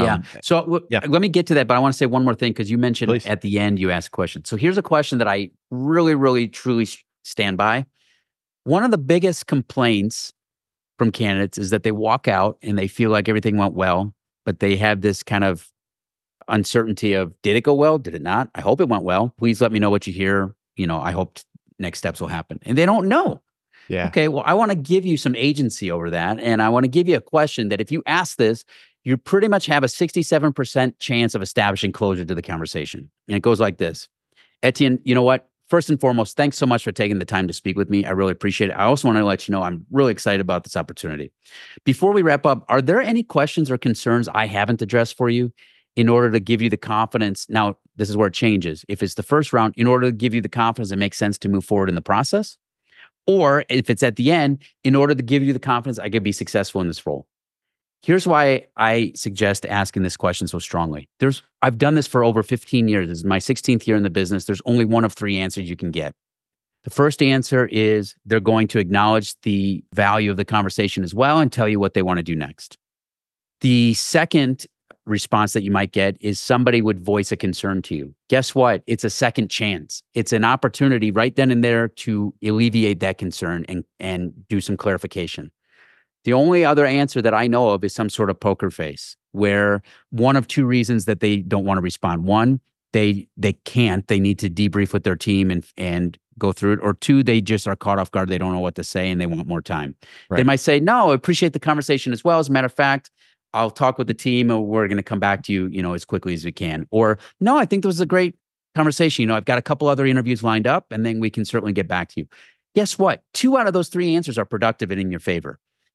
So let me get to that, but I want to say one more thing, because you mentioned at the end, you asked a question. So here's a question that I really, really, truly stand by. One of the biggest complaints from candidates is that they walk out and they feel like everything went well, but they have this kind of uncertainty of, did it go well? Did it not? I hope it went well. Please let me know what you hear. I hope next steps will happen. And they don't know. Yeah. Okay. Well, I want to give you some agency over that. And I want to give you a question that if you ask this, you pretty much have a 67% chance of establishing closure to the conversation. And it goes like this. Etienne, you know what? First and foremost, thanks so much for taking the time to speak with me. I really appreciate it. I also want to let you know I'm really excited about this opportunity. Before we wrap up, are there any questions or concerns I haven't addressed for you in order to give you the confidence? Now, this is where it changes. If it's the first round, in order to give you the confidence it makes sense to move forward in the process, or if it's at the end, in order to give you the confidence I could be successful in this role. Here's why I suggest asking this question so strongly. I've done this for over 15 years. This is my 16th year in the business. There's only one of three answers you can get. The first answer is they're going to acknowledge the value of the conversation as well and tell you what they want to do next. The second response that you might get is somebody would voice a concern to you. Guess what? It's a second chance. It's an opportunity right then and there to alleviate that concern and do some clarification. The only other answer that I know of is some sort of poker face, where one of two reasons that they don't want to respond. One, they can't. They need to debrief with their team and go through it. Or two, they just are caught off guard. They don't know what to say and they want more time. Right. They might say, no, I appreciate the conversation as well. As a matter of fact, I'll talk with the team and we're going to come back to you, as quickly as we can. Or no, I think this was a great conversation. I've got a couple other interviews lined up and then we can certainly get back to you. Guess what? 2 out of those 3 answers are productive and in your favor.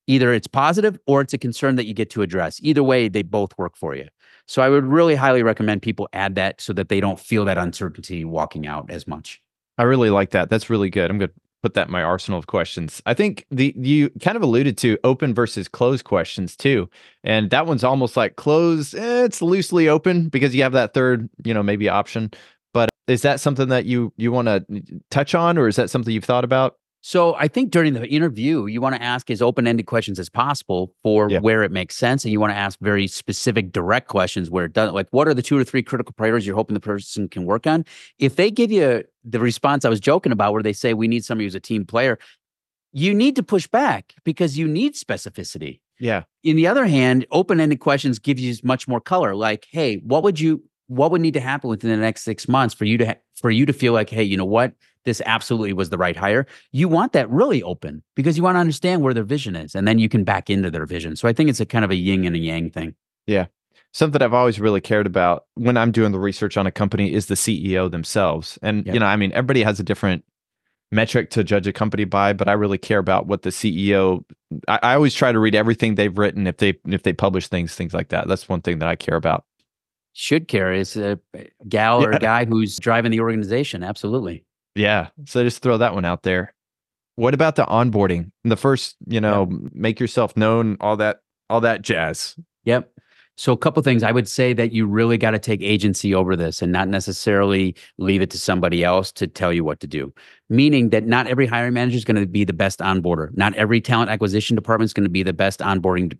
Either it's positive or it's a concern that you get to address. Either way, they both work for you. So I would really highly recommend people add that so that they don't feel that uncertainty walking out as much. I really like that. That's really good. I'm going to put that in my arsenal of questions. I think you kind of alluded to open versus closed questions too. And that one's almost like closed. It's loosely open because you have that third, maybe option. But is that something that you want to touch on, or is that something you've thought about? So I think during the interview, you want to ask as open-ended questions as possible for where it makes sense. And you want to ask very specific, direct questions where it doesn't, like, what are the 2 or 3 critical priorities you're hoping the person can work on? If they give you the response I was joking about, where they say, we need somebody who's a team player, you need to push back because you need specificity. Yeah. In the other hand, open-ended questions give you much more color. Like, hey, what would need to happen within the next 6 months for you to feel like, hey, you know what? This absolutely was the right hire. You want that really open because you want to understand where their vision is, and then you can back into their vision. So I think it's a kind of a yin and a yang thing. Yeah. Something I've always really cared about when I'm doing the research on a company is the CEO themselves. And, everybody has a different metric to judge a company by, but I really care about what the CEO, I always try to read everything they've written. If they publish things like that, that's one thing that I care about. Should care is a gal or a guy who's driving the organization. Absolutely. Yeah. So just throw that one out there. What about the onboarding? The first, make yourself known, all that jazz. Yep. So a couple things. I would say that you really got to take agency over this and not necessarily leave it to somebody else to tell you what to do. Meaning that not every hiring manager is going to be the best onboarder. Not every talent acquisition department is going to be the best onboarding,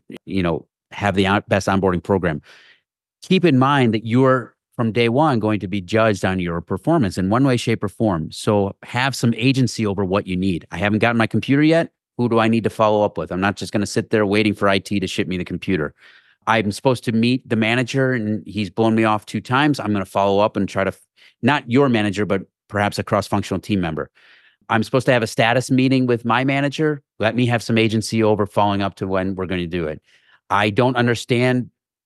have the best onboarding program. Keep in mind that you're from day one going to be judged on your performance in one way, shape, or form. So have some agency over what you need. I haven't gotten my computer yet. Who do I need to follow up with? I'm not just going to sit there waiting for IT to ship me the computer. I'm supposed to meet the manager and he's blown me off 2 times. I'm going to follow up and try to, not your manager, but perhaps a cross-functional team member. I'm supposed to have a status meeting with my manager. Let me have some agency over following up to when we're going to do it. I don't understand,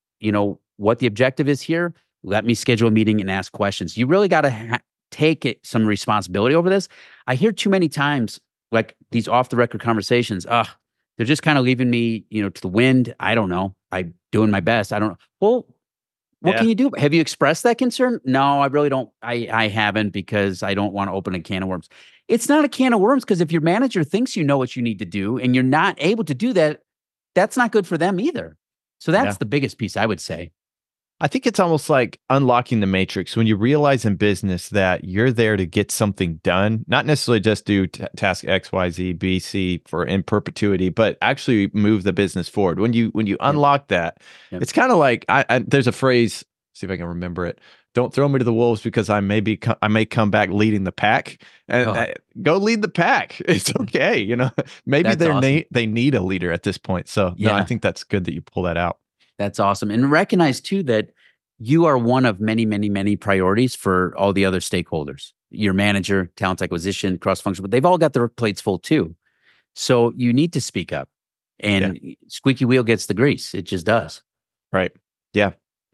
what the objective is here. Let me schedule a meeting and ask questions. You really got to take some responsibility over this. I hear too many times, like these off the record conversations. They're just kind of leaving me, to the wind. I don't know. I'm doing my best. I don't know. Well, what can you do? Have you expressed that concern? No, I really don't. I haven't, because I don't want to open a can of worms. It's not a can of worms, because if your manager thinks you know what you need to do and you're not able to do that, that's not good for them either. So that's the biggest piece, I would say. I think it's almost like unlocking the matrix when you realize in business that you're there to get something done, not necessarily just do task X, Y, Z, B, C in perpetuity, but actually move the business forward. When you unlock that, it's kind of like there's a phrase. See if I can remember it. Don't throw me to the wolves, because I may come back leading the pack, and go lead the pack. It's okay, Maybe they need a leader at this point. So no, I think that's good that you pull that out. That's awesome. And recognize too that you are one of many, many, many priorities for all the other stakeholders. Your manager, talent acquisition, cross-functional, but they've all got their plates full too. So you need to speak up, and squeaky wheel gets the grease. It just does. Right. Yeah.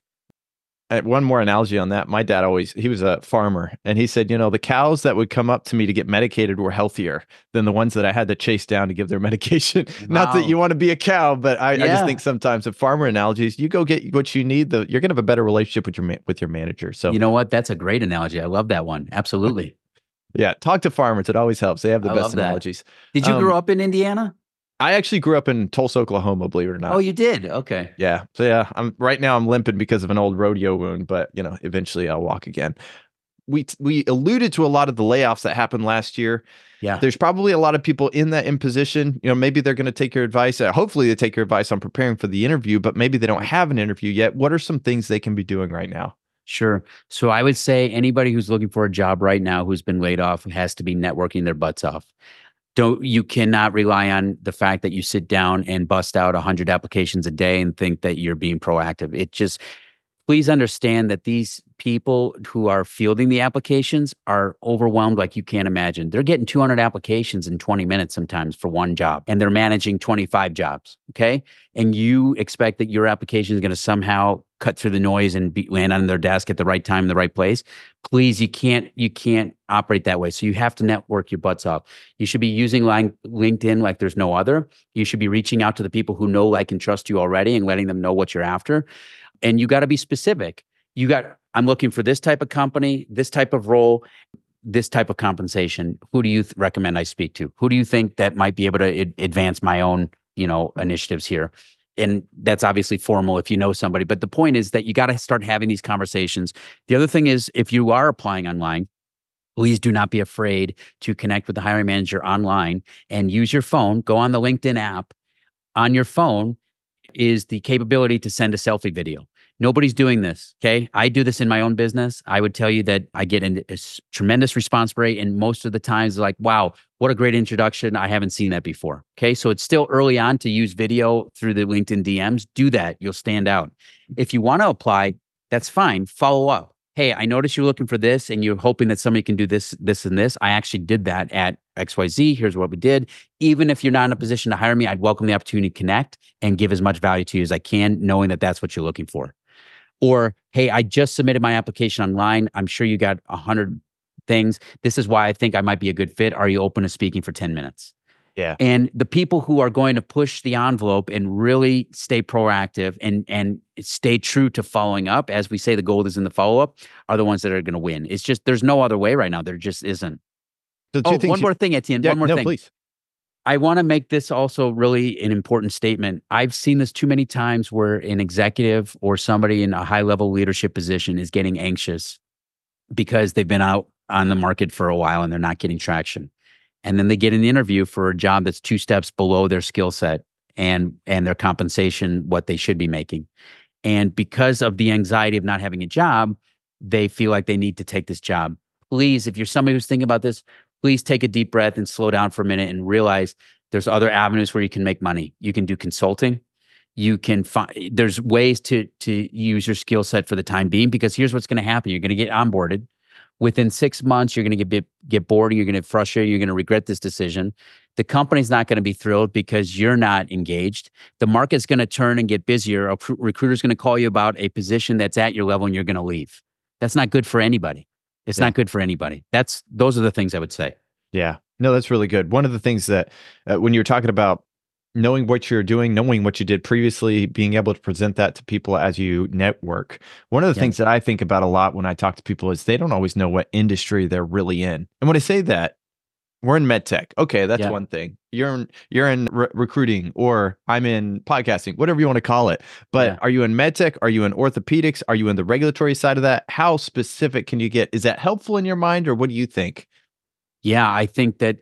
One more analogy on that. My dad he was a farmer, and he said, the cows that would come up to me to get medicated were healthier than the ones that I had to chase down to give their medication. Wow. Not that you want to be a cow, but I just think sometimes the farmer analogies, you go get what you need, you're going to have a better relationship with your manager. So, you know what? That's a great analogy. I love that one. Absolutely. Yeah. Talk to farmers. It always helps. They have the best analogies. Did you grow up in Indiana? I actually grew up in Tulsa, Oklahoma, believe it or not. Oh, you did? Okay. Yeah. So right now I'm limping because of an old rodeo wound, but eventually I'll walk again. We alluded to a lot of the layoffs that happened last year. Yeah. There's probably a lot of people in position. Maybe they're going to take your advice. Hopefully they take your advice on preparing for the interview, but maybe they don't have an interview yet. What are some things they can be doing right now? Sure. So I would say anybody who's looking for a job right now who's been laid off has to be networking their butts off. You cannot rely on the fact that you sit down and bust out 100 applications a day and think that you're being proactive. Please understand that these people who are fielding the applications are overwhelmed like you can't imagine. They're getting 200 applications in 20 minutes sometimes for one job, and they're managing 25 jobs. Okay. And you expect that your application is going to somehow cut through the noise and land on their desk at the right time in the right place. Please, you can't operate that way. So you have to network your butts off. You should be using LinkedIn like there's no other. You should be reaching out to the people who know, like, and trust you already and letting them know what you're after. And you got to be specific. I'm looking for this type of company, this type of role, this type of compensation. Who do you recommend I speak to? Who do you think that might be able to advance my own, initiatives here? And that's obviously formal if you know somebody. But the point is that you got to start having these conversations. The other thing is, if you are applying online, please do not be afraid to connect with the hiring manager online and use your phone. Go on the LinkedIn app. On your phone is the capability to send a selfie video. Nobody's doing this, okay? I do this in my own business. I would tell you that I get a tremendous response rate, and most of the times, like, wow, what a great introduction. I haven't seen that before, okay? So it's still early on to use video through the LinkedIn DMs. Do that. You'll stand out. If you want to apply, that's fine. Follow up. Hey, I noticed you're looking for this, and you're hoping that somebody can do this, this, and this. I actually did that at XYZ. Here's what we did. Even if you're not in a position to hire me, I'd welcome the opportunity to connect and give as much value to you as I can, knowing that that's what you're looking for. Or, hey, I just submitted my application online. I'm sure you got 100 things. This is why I think I might be a good fit. Are you open to speaking for 10 minutes? Yeah. And the people who are going to push the envelope and really stay proactive and stay true to following up, as we say, the gold is in the follow-up, are the ones that are going to win. It's just, there's no other way right now. There just isn't. So one more thing, Etienne. One more thing. Please. I want to make this also really an important statement. I've seen this too many times where an executive or somebody in a high-level leadership position is getting anxious because they've been out on the market for a while and they're not getting traction. And then they get an interview for a job that's 2 steps below their skill set and their compensation, what they should be making. And because of the anxiety of not having a job, they feel like they need to take this job. Please, if you're somebody who's thinking about this, please take a deep breath and slow down for a minute and realize there's other avenues where you can make money. You can do consulting. You can there's ways to use your skill set for the time being, because here's what's going to happen. You're going to get onboarded. Within 6 months, you're going to get bored, and you're going to get frustrated. You're going to regret this decision. The company's not going to be thrilled because you're not engaged. The market's going to turn and get busier. A recruiter's going to call you about a position that's at your level, and you're going to leave. That's not good for anybody. It's not good for anybody. Those are the things I would say. Yeah. No, that's really good. One of the things that when you're talking about knowing what you're doing, knowing what you did previously, being able to present that to people as you network. One of the things that I think about a lot when I talk to people is they don't always know what industry they're really in. And when I say that, we're in med tech. Okay, that's one thing. You're in recruiting, or I'm in podcasting, whatever you want to call it. But are you in med tech? Are you in orthopedics? Are you in the regulatory side of that? How specific can you get? Is that helpful in your mind, or what do you think? Yeah, I think that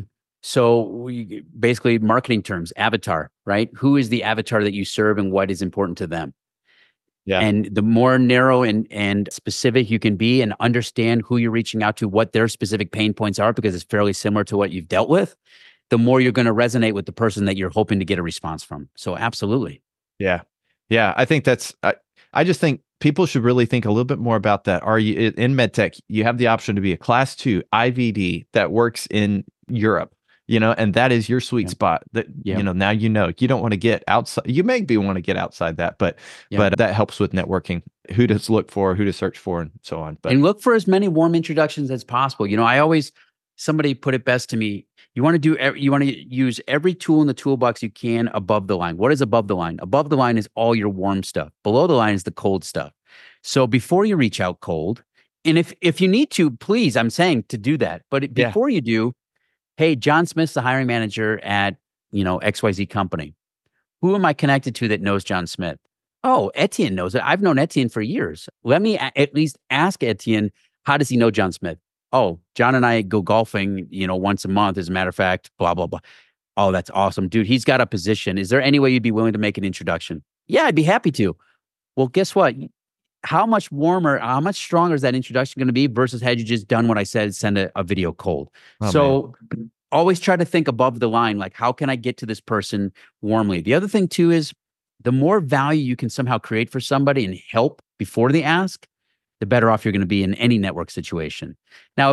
so basically marketing terms, avatar, right? Who is the avatar that you serve and what is important to them? Yeah. And the more narrow and specific you can be and understand who you're reaching out to, what their specific pain points are, because it's fairly similar to what you've dealt with, the more you're going to resonate with the person that you're hoping to get a response from. So absolutely. Yeah. Yeah. I think I just think people should really think a little bit more about that. Are you in medtech? You have the option to be a class 2 IVD that works in Europe, and that is your sweet spot. That now you don't want to get outside. You maybe want to get outside that, but that helps with networking. Who to look for, who to search for, and so on. And look for as many warm introductions as possible. Somebody put it best to me. You want to use every tool in the toolbox you can above the line. What is above the line? Above the line is all your warm stuff. Below the line is the cold stuff. So before you reach out cold, and if you need to, please, I'm saying to do that. But before you do, hey, John Smith's the hiring manager at, XYZ company. Who am I connected to that knows John Smith? Oh, Etienne knows it. I've known Etienne for years. Let me at least ask Etienne, how does he know John Smith? Oh, John and I go golfing, once a month, as a matter of fact, blah, blah, blah. Oh, that's awesome. Dude, he's got a position. Is there any way you'd be willing to make an introduction? Yeah, I'd be happy to. Well, guess what? How much warmer, how much stronger is that introduction going to be versus had you just done what I said, send a video cold? Always try to think above the line, like, how can I get to this person warmly? The other thing too is the more value you can somehow create for somebody and help before they ask, the better off you're going to be in any network situation. Now,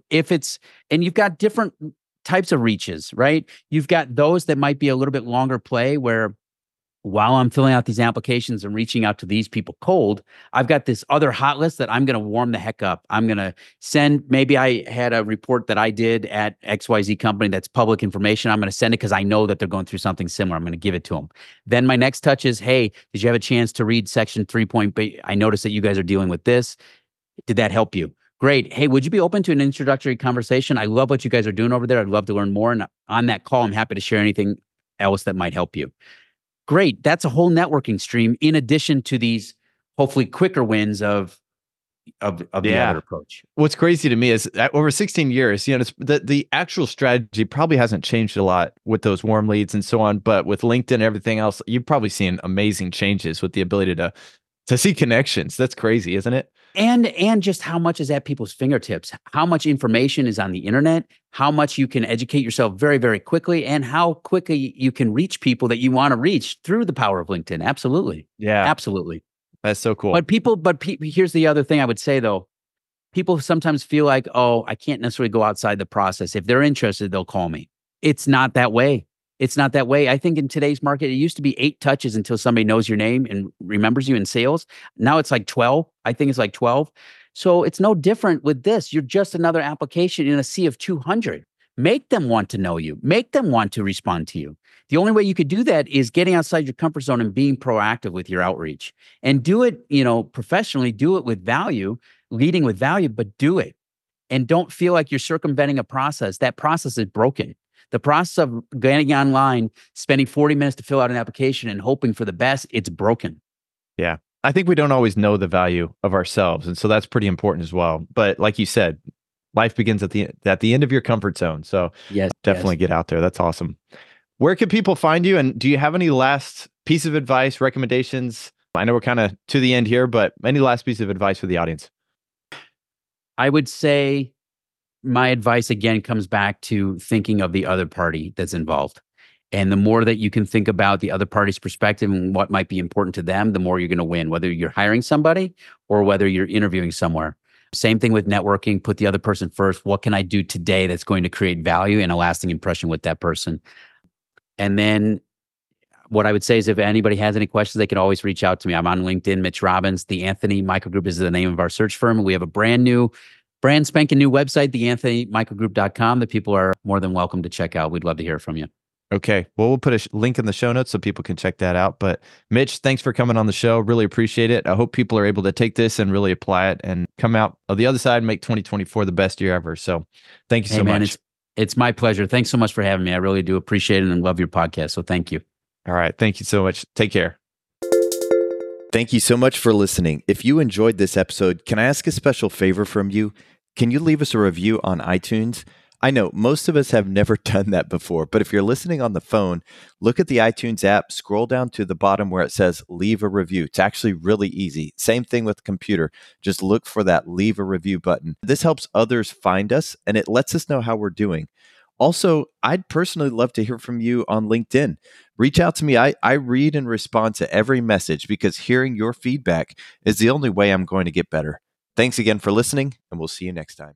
and you've got different types of reaches, right? You've got those that might be a little bit longer play where while I'm filling out these applications and reaching out to these people cold, I've got this other hot list that I'm going to warm the heck up. I'm going to send, maybe I had a report that I did at XYZ company that's public information. I'm going to send it because I know that they're going through something similar. I'm going to give it to them. Then my next touch is, hey, did you have a chance to read section 3.B? I noticed that you guys are dealing with this. Did that help you? Great. Hey, would you be open to an introductory conversation? I love what you guys are doing over there. I'd love to learn more. And on that call, I'm happy to share anything else that might help you. Great. That's a whole networking stream in addition to these hopefully quicker wins of the other approach. What's crazy to me is that over 16 years, the actual strategy probably hasn't changed a lot with those warm leads and so on. But with LinkedIn and everything else, you've probably seen amazing changes with the ability to see connections. That's crazy, isn't it? And just how much is at people's fingertips, how much information is on the internet, how much you can educate yourself very, very quickly, and how quickly you can reach people that you want to reach through the power of LinkedIn. Absolutely. Yeah. Absolutely. That's so cool. But here's the other thing I would say though. People sometimes feel like, oh, I can't necessarily go outside the process. If they're interested, they'll call me. It's not that way. It's not that way. I think in today's market, it used to be 8 touches until somebody knows your name and remembers you in sales. Now it's like 12. I think it's like 12. So it's no different with this. You're just another application in a sea of 200. Make them want to know you. Make them want to respond to you. The only way you could do that is getting outside your comfort zone and being proactive with your outreach. And do it, professionally, do it with value, leading with value, but do it. And don't feel like you're circumventing a process. That process is broken. The process of getting online, spending 40 minutes to fill out an application and hoping for the best, it's broken. Yeah. I think we don't always know the value of ourselves. And so that's pretty important as well. But like you said, life begins at the end of your comfort zone. So definitely get out there. That's awesome. Where can people find you? And do you have any last piece of advice, recommendations? I know we're kind of to the end here, but any last piece of advice for the audience? I would say my advice again comes back to thinking of the other party that's involved. And the more that you can think about the other party's perspective and what might be important to them, the more you're going to win, whether you're hiring somebody or whether you're interviewing somewhere. Same thing with networking. Put the other person first. What can I do today that's going to create value and a lasting impression with that person? And then what I would say is if anybody has any questions, they can always reach out to me. I'm on LinkedIn, Mitch Robbins. The Anthony Microgroup is the name of our search firm. We have a brand spanking new website, theanthonymicrogroup.com, that people are more than welcome to check out. We'd love to hear from you. Okay. Well, we'll put a link in the show notes so people can check that out. But Mitch, thanks for coming on the show. Really appreciate it. I hope people are able to take this and really apply it and come out of the other side and make 2024 the best year ever. So thank you so much. It's my pleasure. Thanks so much for having me. I really do appreciate it and love your podcast. So thank you. All right. Thank you so much. Take care. Thank you so much for listening. If you enjoyed this episode, can I ask a special favor from you? Can you leave us a review on iTunes? I know most of us have never done that before, but if you're listening on the phone, look at the iTunes app, scroll down to the bottom where it says leave a review. It's actually really easy. Same thing with the computer. Just look for that leave a review button. This helps others find us and it lets us know how we're doing. Also, I'd personally love to hear from you on LinkedIn. Reach out to me. I read and respond to every message because hearing your feedback is the only way I'm going to get better. Thanks again for listening, and we'll see you next time.